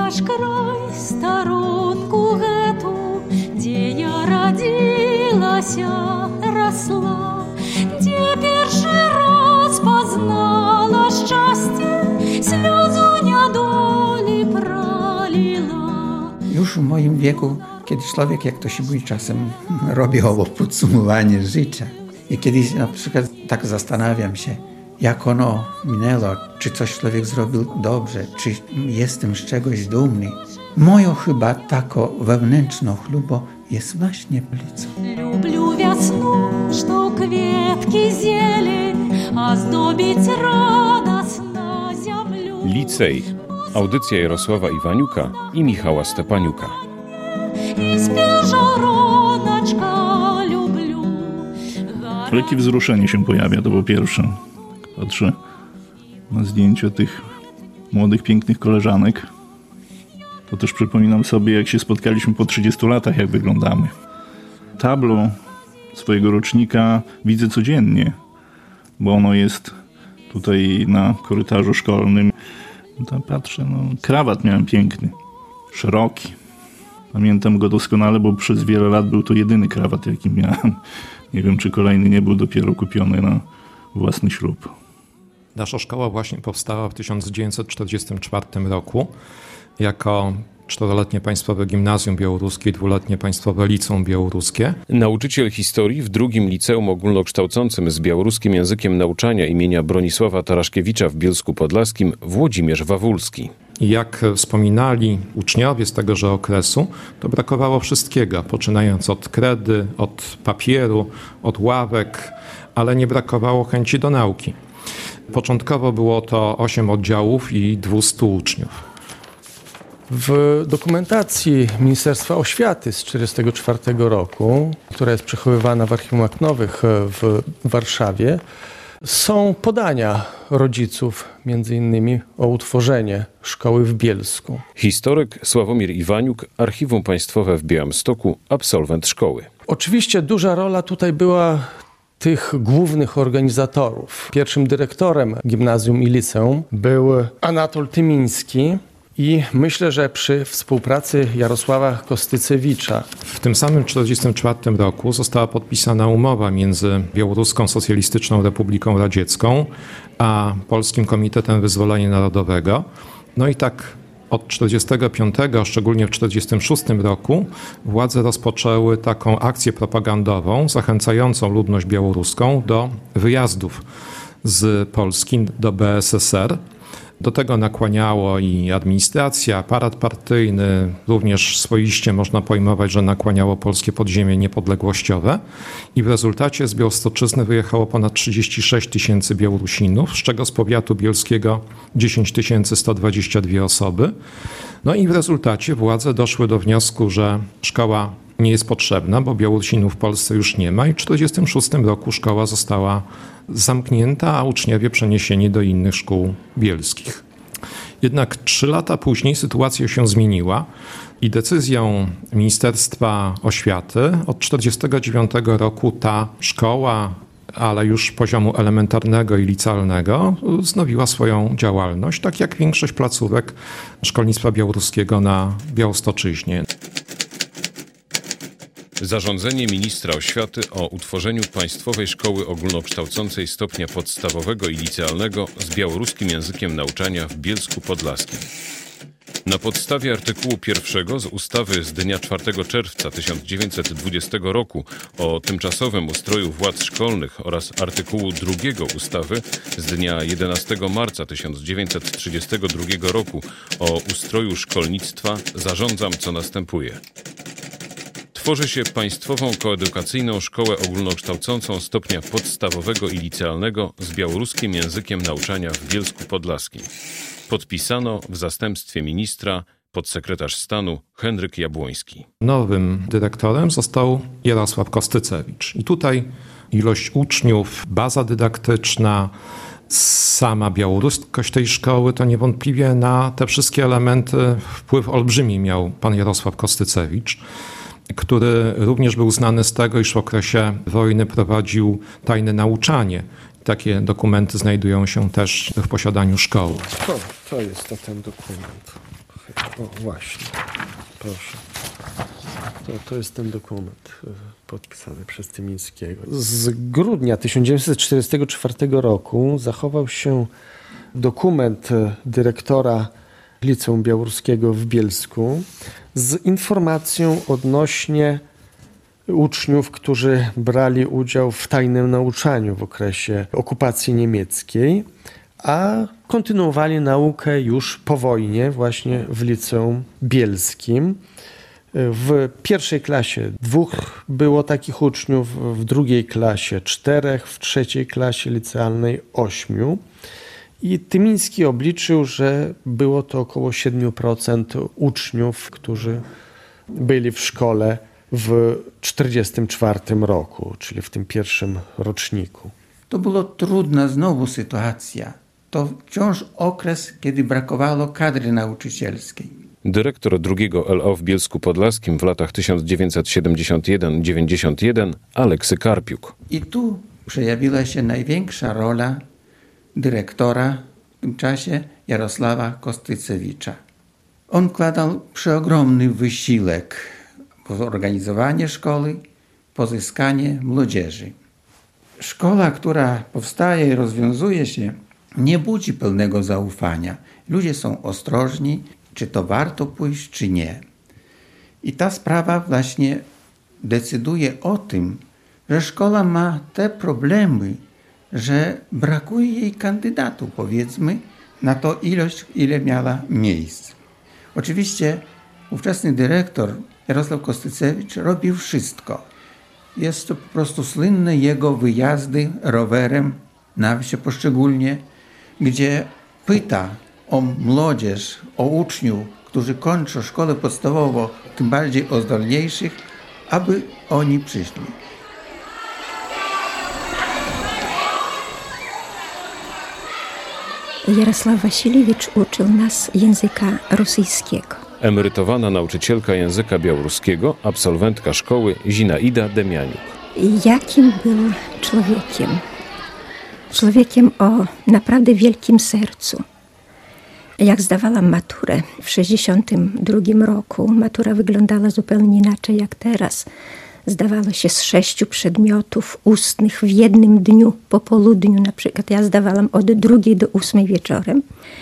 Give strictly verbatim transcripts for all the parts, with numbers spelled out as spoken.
наш край, сторонку эту, где я родилась, росла, где первый раз познала счастье, слезу недоли пролила. Już w moim wieku, kiedy człowiek, jak to się mówi czasem, robi owo podsumowanie życia. I kiedyś na przykład tak zastanawiam się, jak ono minęło, czy coś człowiek zrobił dobrze, czy jestem z czegoś dumny. Moją chyba taką wewnętrzną chlubą jest właśnie Licą. Люблю весну, что кветки зелень, оздобить радостно землю. Licej. Audycja Jarosława Iwaniuka i Michała Stepaniuka. I spieżoroneczka lubię. Lekkie wzruszenie się pojawia, to po pierwsze. Patrzę na zdjęcia tych młodych, pięknych koleżanek. To też przypominam sobie, jak się spotkaliśmy po trzydziestu latach, jak wyglądamy. Tablo swojego rocznika widzę codziennie, bo ono jest tutaj na korytarzu szkolnym. Tam patrzę, no, krawat miałem piękny, szeroki. Pamiętam go doskonale, bo przez wiele lat był to jedyny krawat, jaki miałem. Nie wiem, czy kolejny nie był dopiero kupiony na własny ślub. Nasza szkoła właśnie powstała w tysiąc dziewięćset czterdziestym czwartym roku jako czteroletnie Państwowe Gimnazjum Białoruskie i dwuletnie Państwowe Liceum Białoruskie. Nauczyciel historii w drugim liceum ogólnokształcącym z białoruskim językiem nauczania imienia Bronisława Taraszkiewicza w Bielsku Podlaskim Włodzimierz Wawulski. I jak wspominali uczniowie z tegoże okresu, to brakowało wszystkiego, poczynając od kredy, od papieru, od ławek, ale nie brakowało chęci do nauki. Początkowo było to osiem oddziałów i dwustu uczniów. W dokumentacji Ministerstwa Oświaty z tysiąc dziewięćset czterdziestego czwartego roku, która jest przechowywana w Archiwum Akt Nowych w Warszawie, są podania rodziców, między innymi o utworzenie szkoły w Bielsku. Historyk Sławomir Iwaniuk, Archiwum Państwowe w Białymstoku, absolwent szkoły. Oczywiście duża rola tutaj była tych głównych organizatorów. Pierwszym dyrektorem gimnazjum i liceum był Anatol Tymiński i myślę, że przy współpracy Jarosława Kostycewicza. W tym samym tysiąc dziewięćset czterdziestym czwartym roku została podpisana umowa między Białoruską Socjalistyczną Republiką Radziecką a Polskim Komitetem Wyzwolenia Narodowego. No i tak od tysiąc dziewięćset czterdziestego piątego, szczególnie w tysiąc dziewięćset czterdziestym szóstym roku, władze rozpoczęły taką akcję propagandową zachęcającą ludność białoruską do wyjazdów z Polski do B S S R. Do tego nakłaniało i administracja, aparat partyjny, również swoiście można pojmować, że nakłaniało polskie podziemie niepodległościowe i w rezultacie z Białostoczyzny wyjechało ponad trzydzieści sześć tysięcy Białorusinów, z czego z powiatu bielskiego dziesięć tysięcy sto dwadzieścia dwie osoby. No i w rezultacie władze doszły do wniosku, że szkoła nie jest potrzebna, bo Białorusinów w Polsce już nie ma i w tysiąc dziewięćset czterdziestym szóstym roku szkoła została zamknięta, a uczniowie przeniesieni do innych szkół bielskich. Jednak trzy lata później sytuacja się zmieniła i decyzją Ministerstwa Oświaty od tysiąc dziewięćset czterdziestego dziewiątego roku ta szkoła, ale już poziomu elementarnego i licealnego, wznowiła swoją działalność, tak jak większość placówek szkolnictwa białoruskiego na Białostoczyźnie. Zarządzenie ministra oświaty o utworzeniu Państwowej Szkoły Ogólnokształcącej stopnia podstawowego i licealnego z białoruskim językiem nauczania w Bielsku Podlaskim. Na podstawie artykułu pierwszego z ustawy z dnia czwartego czerwca tysiąc dziewięćset dwudziestego roku o tymczasowym ustroju władz szkolnych oraz artykułu drugiego ustawy z dnia jedenastego marca tysiąc dziewięćset trzydziestego drugiego roku o ustroju szkolnictwa zarządzam, co następuje. Tworzy się Państwową Koedukacyjną Szkołę Ogólnokształcącą stopnia podstawowego i licealnego z białoruskim językiem nauczania w Bielsku Podlaskim. Podpisano w zastępstwie ministra podsekretarz stanu Henryk Jabłoński. Nowym dyrektorem został Jarosław Kostycewicz. I tutaj ilość uczniów, baza dydaktyczna, sama białoruskość tej szkoły, to niewątpliwie na te wszystkie elementy wpływ olbrzymi miał pan Jarosław Kostycewicz, który również był znany z tego, iż w okresie wojny prowadził tajne nauczanie. Takie dokumenty znajdują się też w posiadaniu szkoły. To, to jest to ten dokument. O, właśnie. Proszę. To, to jest ten dokument podpisany przez Tymińskiego. Z grudnia tysiąc dziewięćset czterdziestego czwartego roku zachował się dokument dyrektora Liceum Białoruskiego w Bielsku z informacją odnośnie uczniów, którzy brali udział w tajnym nauczaniu w okresie okupacji niemieckiej, a kontynuowali naukę już po wojnie właśnie w Liceum Bielskim. W pierwszej klasie dwóch było takich uczniów, w drugiej klasie czterech, w trzeciej klasie licealnej ośmiu. I Tymiński obliczył, że było to około siedem procent uczniów, którzy byli w szkole w tysiąc dziewięćset czterdziestym czwartym roku, czyli w tym pierwszym roczniku. To była trudna znowu sytuacja. To wciąż okres, kiedy brakowało kadry nauczycielskiej. Dyrektor drugiego L O w Bielsku Podlaskim w latach tysiąc dziewięćset siedemdziesiąt jeden do dziewięćdziesiąt jeden Aleksy Karpiuk. I tu przejawiła się największa rola dyrektora w tym czasie Jarosława Kostycewicza. On wkładał przeogromny wysiłek w organizowanie szkoły, pozyskanie młodzieży. Szkoła, która powstaje i rozwiązuje się, nie budzi pełnego zaufania. Ludzie są ostrożni, czy to warto pójść, czy nie. I ta sprawa właśnie decyduje o tym, że szkoła ma te problemy, że brakuje jej kandydatów, powiedzmy, na to ilość, ile miała miejsc. Oczywiście ówczesny dyrektor Jarosław Kostycewicz robił wszystko. Jest to po prostu słynne jego wyjazdy rowerem na wsie poszczególnie, gdzie pyta o młodzież, o uczniów, którzy kończą szkołę podstawową, tym bardziej o zdolniejszych, aby oni przyszli. Jarosław Wasiliewicz uczył nas języka rosyjskiego. Emerytowana nauczycielka języka białoruskiego, absolwentka szkoły Zinaida Demianiuk. Jakim był człowiekiem? Człowiekiem o naprawdę wielkim sercu. Jak zdawałam maturę w sześćdziesiątym drugim roku, matura wyglądała zupełnie inaczej jak teraz. Zdawało się z sześciu przedmiotów ustnych w jednym dniu, po południu na przykład. Ja zdawałam od drugiej do ósmej wieczorem.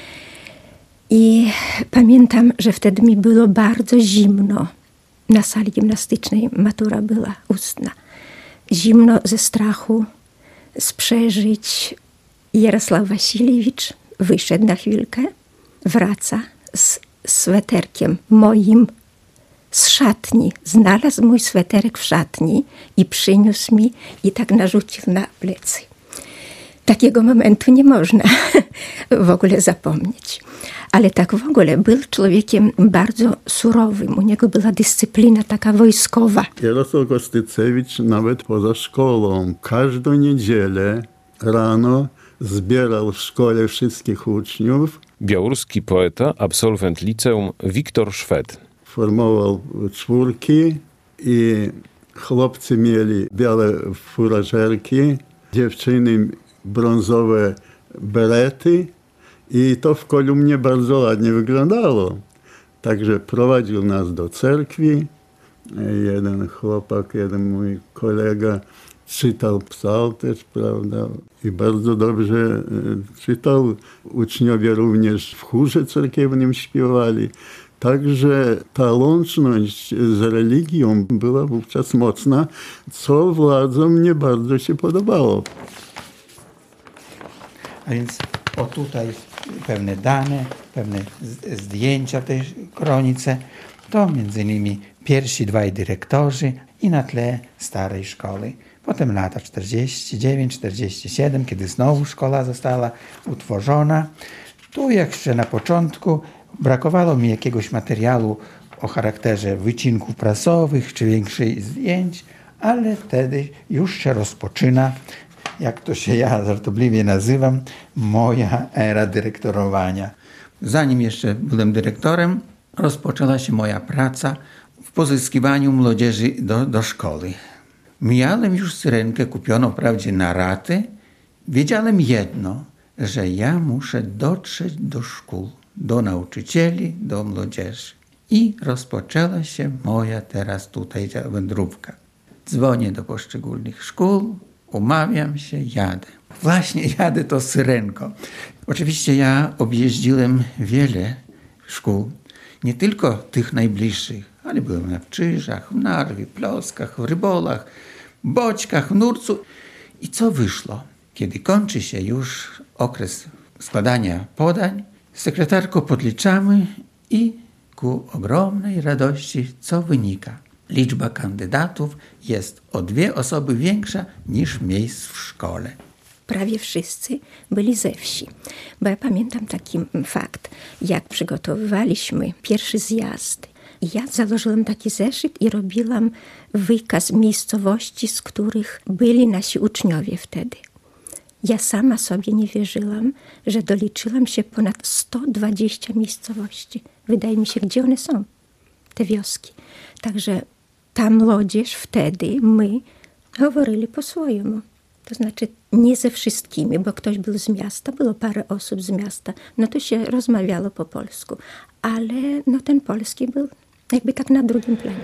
I pamiętam, że wtedy mi było bardzo zimno. Na sali gimnastycznej matura była ustna. Zimno ze strachu, z przeżyć. Jarosław Wasiliewicz wyszedł na chwilkę, wraca z sweterkiem moim z szatni. Znalazł mój sweterek w szatni i przyniósł mi i tak narzucił na plecy. Takiego momentu nie można w ogóle zapomnieć. Ale tak w ogóle był człowiekiem bardzo surowym. U niego była dyscyplina taka wojskowa. Jarosław Kostycewicz nawet poza szkołą każdą niedzielę rano zbierał w szkole wszystkich uczniów. Białoruski poeta, absolwent liceum Wiktor Szwed. Formował czwórki i chłopcy mieli białe furażerki, dziewczyny brązowe berety i to w kolumnie bardzo ładnie wyglądało. Także prowadził nas do cerkwi. Jeden chłopak, jeden mój kolega czytał psał też, prawda? I bardzo dobrze czytał. Uczniowie również w chórze cerkiewnym śpiewali. Także ta łączność z religią była wówczas mocna, co władzom nie bardzo się podobało. A więc o tutaj pewne dane, pewne zdjęcia tej kronice, to między innymi pierwsi dwaj dyrektorzy i na tle starej szkoły. Potem lata czterdziesty dziewiąty czterdziesty siedem, kiedy znowu szkoła została utworzona. Tu jeszcze na początku brakowało mi jakiegoś materiału o charakterze wycinków prasowych czy większych zdjęć, ale wtedy już się rozpoczyna, jak to się ja żartobliwie nazywam, moja era dyrektorowania. Zanim jeszcze byłem dyrektorem, rozpoczęła się moja praca w pozyskiwaniu młodzieży do, do szkoły. Miałem już syrenkę kupioną wprawdzie na raty. Wiedziałem jedno, że ja muszę dotrzeć do szkół, do nauczycieli, do młodzieży. I rozpoczęła się moja teraz tutaj wędrówka. Dzwonię do poszczególnych szkół, umawiam się, jadę. Właśnie jadę to syrenką. Oczywiście ja objeździłem wiele szkół, nie tylko tych najbliższych, ale byłem na Czyżach, w Narwie, Ploskach, w Rybolach, Boćkach, w Nurcu. I co wyszło? Kiedy kończy się już okres składania podań, sekretarką podliczamy i ku ogromnej radości co wynika? Liczba kandydatów jest o dwie osoby większa niż miejsc w szkole. Prawie wszyscy byli ze wsi. Bo ja pamiętam taki fakt, jak przygotowywaliśmy pierwszy zjazd. Ja założyłam taki zeszyt i robiłam wykaz miejscowości, z których byli nasi uczniowie wtedy. Ja sama sobie nie wierzyłam, że doliczyłam się ponad sto dwadzieścia miejscowości. Wydaje mi się, gdzie one są, te wioski. Także ta młodzież wtedy, my говорили po swojemu. To znaczy nie ze wszystkimi, bo ktoś był z miasta, było parę osób z miasta, no to się rozmawiało po polsku. Ale no ten polski był jakby tak na drugim planie.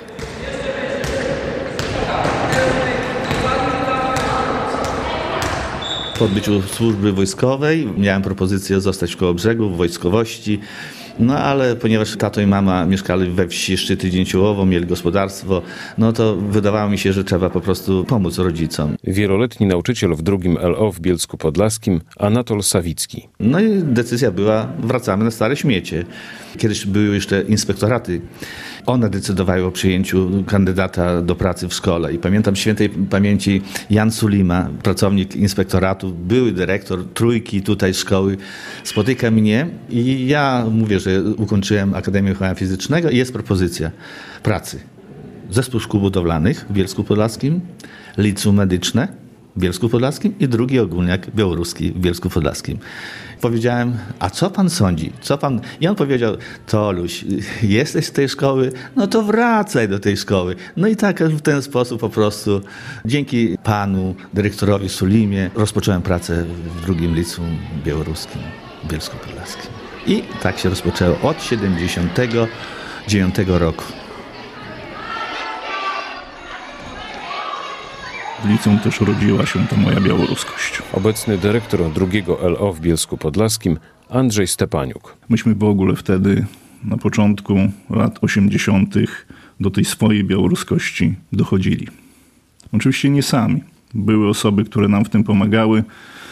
Po odbyciu służby wojskowej miałem propozycję zostać w Kołobrzegu, w wojskowości. No ale ponieważ tato i mama mieszkali we wsi Szczyty Dzięciołowo, mieli gospodarstwo, no to wydawało mi się, że trzeba po prostu pomóc rodzicom. Wieloletni nauczyciel w drugim L O w Bielsku Podlaskim, Anatol Sawicki. No i decyzja była, wracamy na stare śmiecie. Kiedyś były jeszcze inspektoraty. One decydowały o przyjęciu kandydata do pracy w szkole. I pamiętam świętej pamięci Jan Sulima, pracownik inspektoratu, były dyrektor trójki tutaj szkoły, spotyka mnie i ja mówię, że ukończyłem Akademię Wychowania Fizycznego i jest propozycja pracy. Zespół Szkół Budowlanych w Bielsku Podlaskim, Liceum Medyczne w Bielsku Podlaskim i drugi ogólniak białoruski w Bielsku Podlaskim. Powiedziałem, a co pan sądzi? Co pan... I on powiedział, Toluś, jesteś z tej szkoły? No to wracaj do tej szkoły. No i tak w ten sposób po prostu dzięki panu dyrektorowi Sulimie rozpocząłem pracę w drugim liceum białoruskim w Bielsku Podlaskim. I tak się rozpoczęło od siedemdziesiątego dziewiątego roku. W liceum też rodziła się ta moja białoruskość. Obecny dyrektor drugiego L O w Bielsku Podlaskim, Andrzej Stepaniuk. Myśmy w ogóle wtedy, na początku lat osiemdziesiątych, do tej swojej białoruskości dochodzili. Oczywiście nie sami. Były osoby, które nam w tym pomagały.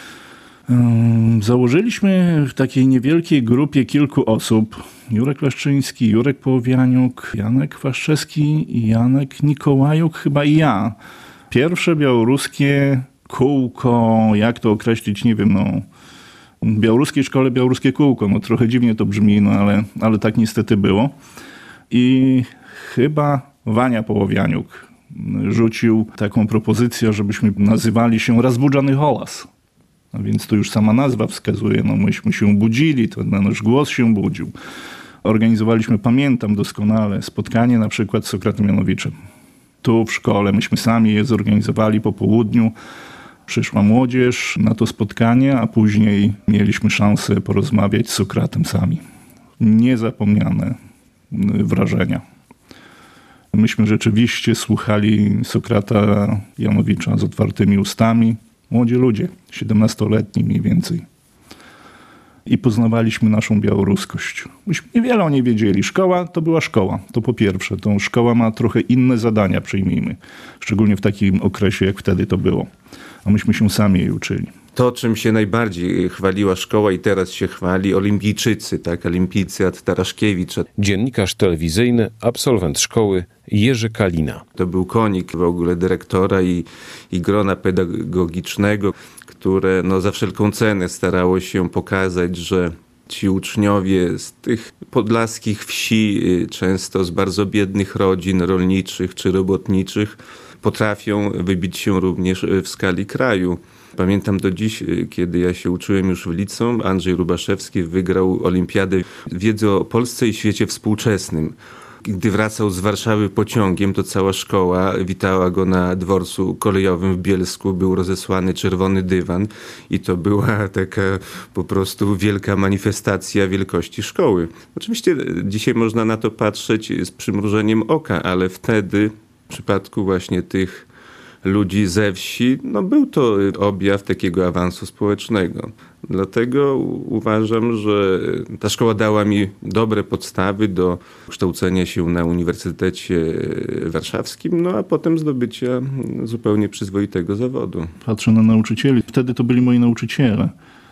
Założyliśmy w takiej niewielkiej grupie kilku osób. Jurek Leszczyński, Jurek Połowianiuk, Janek Waszczewski i Janek Nikołajuk, chyba i ja. Pierwsze białoruskie kółko, jak to określić, nie wiem, no w białoruskiej szkole białoruskie kółko, no trochę dziwnie to brzmi, no ale, ale tak niestety było. I chyba Wania Połowianiuk rzucił taką propozycję, żebyśmy nazywali się Razbudzany Holas. A więc to już sama nazwa wskazuje, no myśmy się budzili, to nasz głos się budził. Organizowaliśmy, pamiętam doskonale, spotkanie na przykład z Sokratem Janowiczem. Tu w szkole, myśmy sami je zorganizowali po południu. Przyszła młodzież na to spotkanie, a później mieliśmy szansę porozmawiać z Sokratem sami. Niezapomniane wrażenia. Myśmy rzeczywiście słuchali Sokrata Janowicza z otwartymi ustami. Młodzi ludzie, siedemnastoletni mniej więcej. I poznawaliśmy naszą białoruskość. Myśmy niewiele o niej wiedzieli. Szkoła to była szkoła, to po pierwsze. To szkoła ma trochę inne zadania, przyjmijmy. Szczególnie w takim okresie, jak wtedy to było. A myśmy się sami jej uczyli. To, czym się najbardziej chwaliła szkoła i teraz się chwali, olimpijczycy, tak, olimpijcy od Taraszkiewicza. Dziennikarz telewizyjny, absolwent szkoły Jerzy Kalina. To był konik w ogóle dyrektora i, i grona pedagogicznego, które no, za wszelką cenę starało się pokazać, że ci uczniowie z tych podlaskich wsi, często z bardzo biednych rodzin rolniczych czy robotniczych, potrafią wybić się również w skali kraju. Pamiętam do dziś, kiedy ja się uczyłem już w liceum, Andrzej Rubaszewski wygrał olimpiadę wiedzy o Polsce i świecie współczesnym. Gdy wracał z Warszawy pociągiem, to cała szkoła witała go na dworcu kolejowym w Bielsku. Był rozesłany czerwony dywan i to była taka po prostu wielka manifestacja wielkości szkoły. Oczywiście dzisiaj można na to patrzeć z przymrużeniem oka, ale wtedy w przypadku właśnie tych ludzi ze wsi, no był to objaw takiego awansu społecznego. Dlatego uważam, że ta szkoła dała mi dobre podstawy do kształcenia się na Uniwersytecie Warszawskim, no a potem zdobycia zupełnie przyzwoitego zawodu. Patrzę na nauczycieli. Wtedy to byli moi nauczyciele.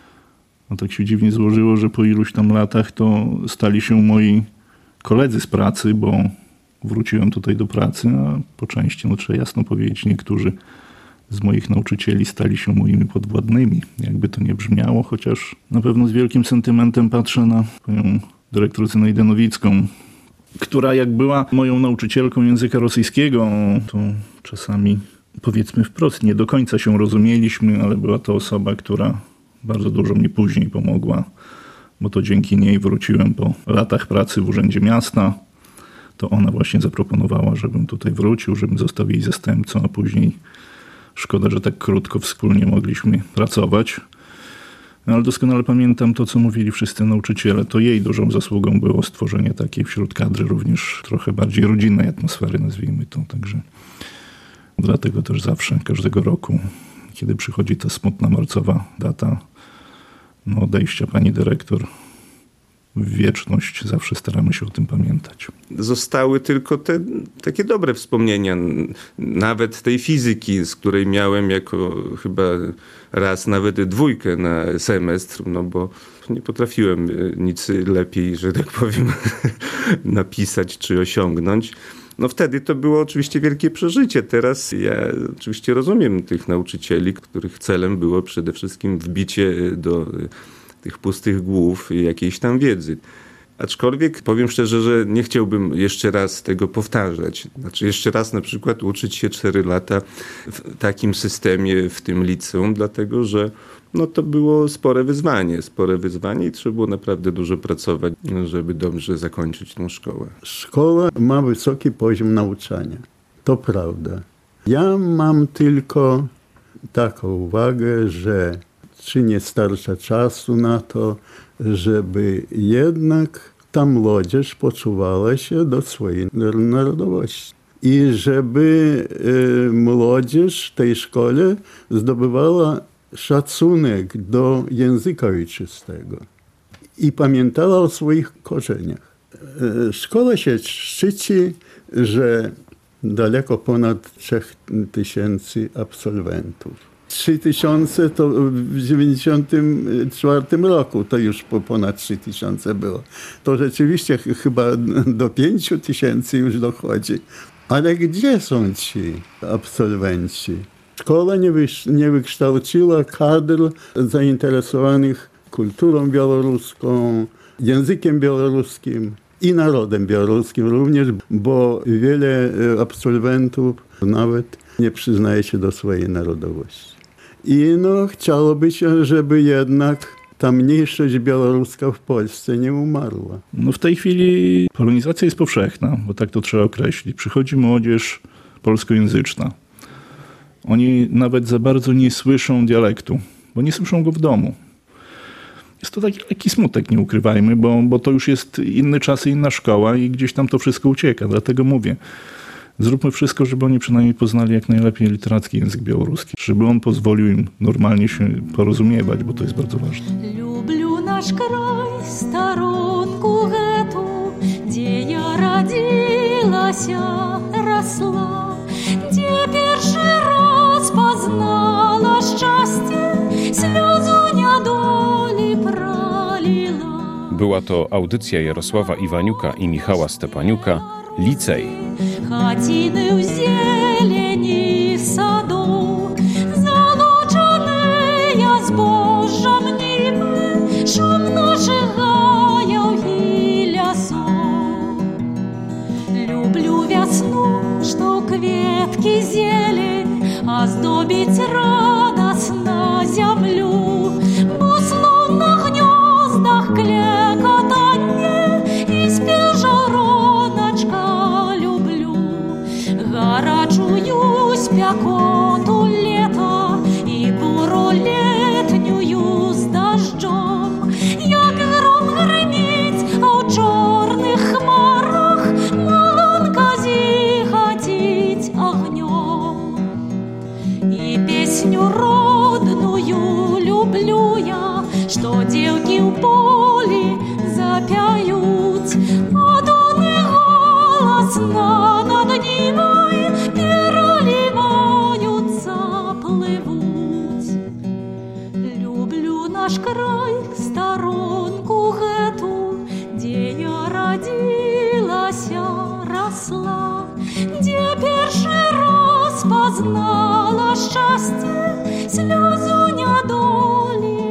No tak się dziwnie złożyło, że po iluś tam latach to stali się moi koledzy z pracy, bo wróciłem tutaj do pracy, a po części, no trzeba jasno powiedzieć, niektórzy z moich nauczycieli stali się moimi podwładnymi. Jakby to nie brzmiało, chociaż na pewno z wielkim sentymentem patrzę na moją dyrektor Zynejdę Nowicką, która jak była moją nauczycielką języka rosyjskiego, to czasami, powiedzmy wprost, nie do końca się rozumieliśmy, ale była to osoba, która bardzo dużo mi później pomogła, bo to dzięki niej wróciłem po latach pracy w Urzędzie Miasta. To ona właśnie zaproponowała, żebym tutaj wrócił, żebym został jej zastępcą, a później szkoda, że tak krótko wspólnie mogliśmy pracować. No, ale doskonale pamiętam to, co mówili wszyscy nauczyciele. To jej dużą zasługą było stworzenie takiej wśród kadry również trochę bardziej rodzinnej atmosfery, nazwijmy to. Także dlatego też zawsze, każdego roku, kiedy przychodzi ta smutna marcowa data no, odejścia pani dyrektor w wieczność, zawsze staramy się o tym pamiętać. Zostały tylko te takie dobre wspomnienia, nawet tej fizyki, z której miałem jako chyba raz nawet dwójkę na semestr, no bo nie potrafiłem nic lepiej, że tak powiem, napisać czy osiągnąć. No wtedy to było oczywiście wielkie przeżycie. Teraz ja oczywiście rozumiem tych nauczycieli, których celem było przede wszystkim wbicie do tych pustych głów i jakiejś tam wiedzy. Aczkolwiek powiem szczerze, że nie chciałbym jeszcze raz tego powtarzać. Znaczy jeszcze raz na przykład uczyć się cztery lata w takim systemie, w tym liceum, dlatego że no to było spore wyzwanie, spore wyzwanie i trzeba było naprawdę dużo pracować, żeby dobrze zakończyć tą szkołę. Szkoła ma wysoki poziom nauczania. To prawda. Ja mam tylko taką uwagę, że czy nie starcza czasu na to, żeby jednak ta młodzież poczuwała się do swojej narodowości. I żeby y, młodzież w tej szkole zdobywała szacunek do języka ojczystego i pamiętała o swoich korzeniach. Y, szkoła się szczyci, że daleko ponad trzech tysięcy absolwentów. Trzy tysiące to w dziewięćdziesiątym czwartym roku to już po ponad trzy tysiące było. To rzeczywiście ch- chyba do pięciu tysięcy już dochodzi. Ale gdzie są ci absolwenci? Szkoła nie, wysz- nie wykształciła kadr zainteresowanych kulturą białoruską, językiem białoruskim i narodem białoruskim również, bo wiele absolwentów nawet nie przyznaje się do swojej narodowości. I no, chciałoby się, żeby jednak ta mniejszość białoruska w Polsce nie umarła. No w tej chwili polonizacja jest powszechna, bo tak to trzeba określić. Przychodzi młodzież polskojęzyczna. Oni nawet za bardzo nie słyszą dialektu, bo nie słyszą go w domu. Jest to taki lekki smutek, nie ukrywajmy, bo, bo to już jest inny czas i inna szkoła i gdzieś tam to wszystko ucieka. Dlatego mówię, zróbmy wszystko, żeby oni przynajmniej poznali jak najlepiej literacki język białoruski. Żeby on pozwolił im normalnie się porozumiewać, bo to jest bardzo ważne. Люблю наш край, сторонку эту, где я родилась, росла, где первый раз познала счастье, слезу недоли пролила. Była to audycja Jarosława Iwaniuka i Michała Stepaniuka, Licej. Хатины в зелени в саду, залученные збожжем нивы, шумно шагая в лесу. Люблю весну, что кветки зелень оздобить радостно землю, бо словно в гнездах клекотанье и спел жароночка что девки в поле запяют, а донный голос над Нивой переливаются, плывут. Люблю наш край, сторонку эту, где я родилась, росла, где первый раз познала счастье, слезу недоли.